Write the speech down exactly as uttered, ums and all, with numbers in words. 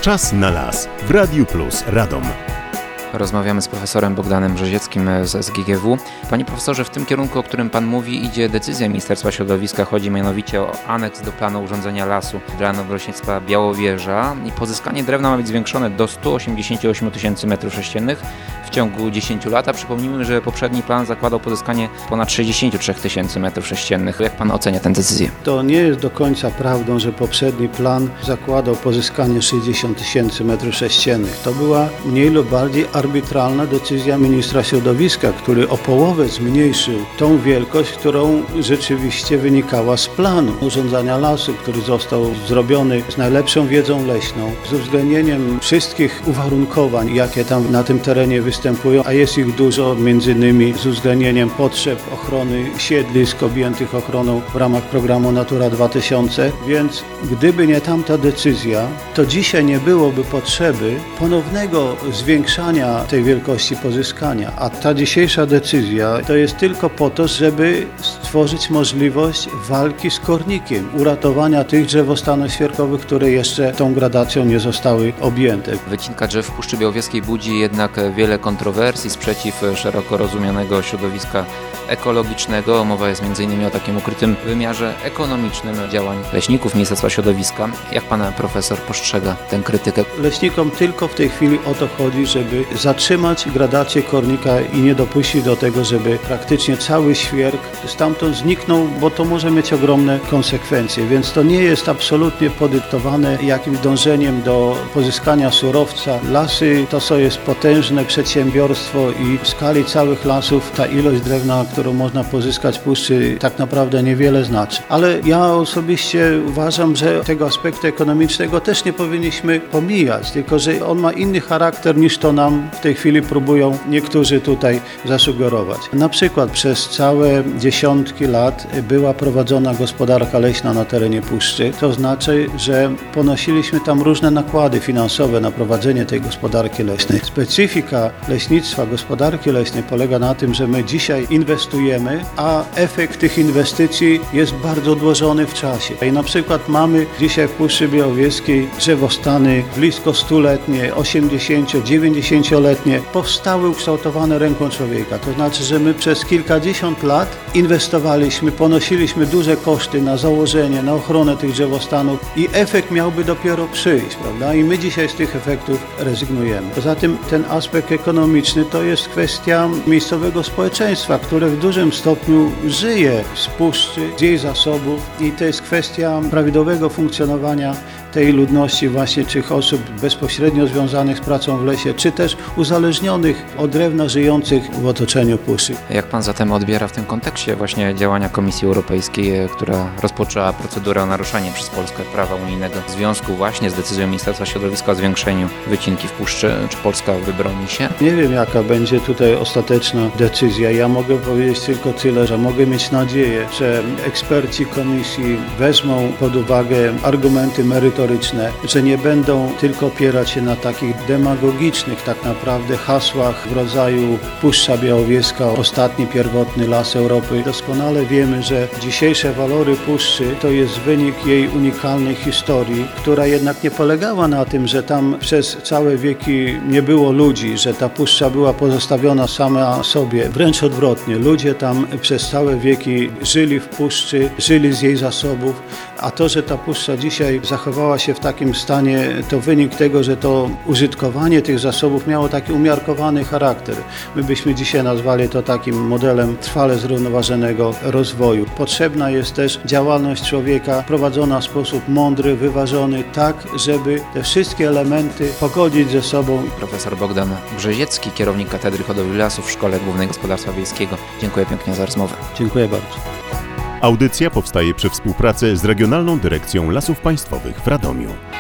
Czas na las w Radiu Plus Radom. Rozmawiamy z profesorem Bogdanem Brzezieckim z S G G W. Panie profesorze, w tym kierunku, o którym Pan mówi, idzie decyzja Ministerstwa Środowiska. Chodzi mianowicie o aneks do planu urządzenia lasu dla Nadleśnictwa Białowieża i pozyskanie drewna ma być zwiększone do stu osiemdziesięciu ośmiu tysięcy metrów sześciennych w ciągu dziesięciu lat. A przypomnijmy, że poprzedni plan zakładał pozyskanie ponad sześćdziesięciu trzech tysięcy metrów sześciennych. Jak Pan ocenia tę decyzję? To nie jest do końca prawdą, że poprzedni plan zakładał pozyskanie sześćdziesięciu tysięcy metrów sześciennych. To była mniej lub bardziej arbitralna decyzja ministra środowiska, który o połowę zmniejszył tą wielkość, którą rzeczywiście wynikała z planu urządzania lasu, który został zrobiony z najlepszą wiedzą leśną, z uwzględnieniem wszystkich uwarunkowań, jakie tam na tym terenie występują, a jest ich dużo, między innymi z uwzględnieniem potrzeb ochrony siedlisk objętych ochroną w ramach programu Natura dwa tysiące, więc gdyby nie tamta decyzja, to dzisiaj nie byłoby potrzeby ponownego zwiększania tej wielkości pozyskania, a ta dzisiejsza decyzja to jest tylko po to, żeby stworzyć możliwość walki z kornikiem, uratowania tych drzewostanów świerkowych, które jeszcze tą gradacją nie zostały objęte. Wycinka drzew w Puszczy Białowieskiej budzi jednak wiele kontrowersji, sprzeciw szeroko rozumianego środowiska ekologicznego. Mowa jest między innymi o takim ukrytym wymiarze ekonomicznym działań leśników Ministerstwa Środowiska. Jak Pan profesor postrzega tę krytykę? Leśnikom tylko w tej chwili o to chodzi, żeby zatrzymać gradację kornika i nie dopuścić do tego, żeby praktycznie cały świerk stamtąd zniknął, bo to może mieć ogromne konsekwencje, więc to nie jest absolutnie podyktowane jakimś dążeniem do pozyskania surowca. Lasy to co jest potężne przedsiębiorstwo i w skali całych lasów ta ilość drewna, którą można pozyskać w puszczy, tak naprawdę niewiele znaczy. Ale ja osobiście uważam, że tego aspektu ekonomicznego też nie powinniśmy pomijać, tylko że on ma inny charakter niż to nam w tej chwili próbują niektórzy tutaj zasugerować. Na przykład przez całe dziesiątki lat była prowadzona gospodarka leśna na terenie puszczy. To znaczy, że ponosiliśmy tam różne nakłady finansowe na prowadzenie tej gospodarki leśnej. Specyfika leśnictwa, gospodarki leśnej polega na tym, że my dzisiaj inwestujemy, a efekt tych inwestycji jest bardzo odłożony w czasie. I na przykład mamy dzisiaj w Puszczy Białowieskiej drzewostany blisko stuletnie, osiemdziesięcio dziewięćdziesięcioletnie, powstały ukształtowane ręką człowieka. To znaczy, że my przez kilkadziesiąt lat inwestowaliśmy, ponosiliśmy duże koszty na założenie, na ochronę tych drzewostanów i efekt miałby dopiero przyjść, prawda? I my dzisiaj z tych efektów rezygnujemy. Poza tym ten aspekt ekonomiczny to jest kwestia miejscowego społeczeństwa, które w dużym stopniu żyje z puszczy, z jej zasobów i to jest kwestia prawidłowego funkcjonowania tej ludności właśnie, czy osób bezpośrednio związanych z pracą w lesie, czy też uzależnionych od drewna, żyjących w otoczeniu puszczy. Jak Pan zatem odbiera w tym kontekście właśnie działania Komisji Europejskiej, która rozpoczęła procedurę o naruszenie przez Polskę prawa unijnego w związku właśnie z decyzją Ministerstwa Środowiska o zwiększeniu wycinki w puszczy? Czy Polska wybroni się? Nie wiem, jaka będzie tutaj ostateczna decyzja. Ja mogę powiedzieć tylko tyle, że mogę mieć nadzieję, że eksperci Komisji wezmą pod uwagę argumenty merytoryczne, że nie będą tylko opierać się na takich demagogicznych tak naprawdę hasłach w rodzaju Puszcza Białowieska, ostatni pierwotny las Europy. Doskonale wiemy, że dzisiejsze walory puszczy to jest wynik jej unikalnej historii, która jednak nie polegała na tym, że tam przez całe wieki nie było ludzi, że ta puszcza była pozostawiona sama sobie. Wręcz odwrotnie, ludzie tam przez całe wieki żyli w puszczy, żyli z jej zasobów, a to, że ta puszcza dzisiaj zachowała się w takim stanie, to wynik tego, że to użytkowanie tych zasobów miało taki umiarkowany charakter. My byśmy dzisiaj nazwali to takim modelem trwale zrównoważonego rozwoju. Potrzebna jest też działalność człowieka prowadzona w sposób mądry, wyważony, tak, żeby te wszystkie elementy pogodzić ze sobą. Profesor Bogdan Brzeziecki, kierownik Katedry Hodowli Lasów w Szkole Głównej Gospodarstwa Wiejskiego. Dziękuję pięknie za rozmowę. Dziękuję bardzo. Audycja powstaje przy współpracy z Regionalną Dyrekcją Lasów Państwowych w Radomiu.